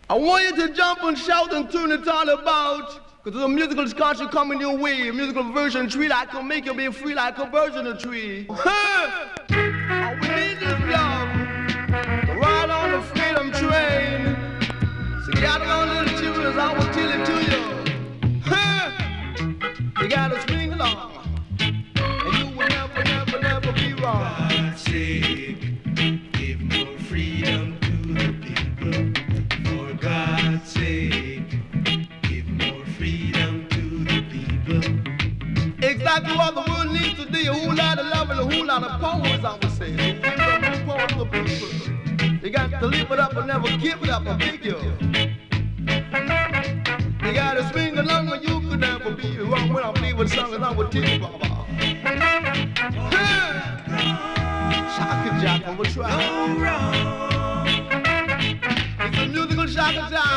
I want you to jump and shout and turn it all about. Cause there's a musical culture coming your way. A musical version tree that can make you be free like a bird in a tree. All we need is love to ride on the freedom train. So gather on little children, I will tell it to you. You gotta swing along, and you will never, never, never be wrong. God's sake, give more freedom to the people. For God's sake, give more freedom to the people. Exactly what the world needs today. A whole lot of love and a whole lot of power, as I would say. The power of the people. You got to live it up and never give it up, I beg you. You gotta swing along or you could never be wrong. When I play with songs, I would tell you, Baba. Shaka Jack, I will try. It's a musical Shaka Jack.